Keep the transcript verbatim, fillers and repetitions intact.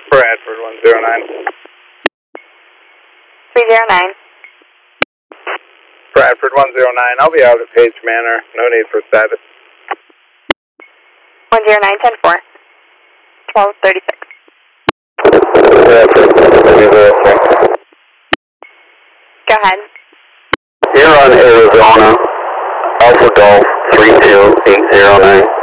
Bradford one zero nine. three zero nine. Bradford one zero nine, I'll be out at Page Manor. No need for status. one zero nine ten four. twelve thirty-six. Bradford, Go ahead. You're on Arizona, Alpha Golf three two eight zero nine.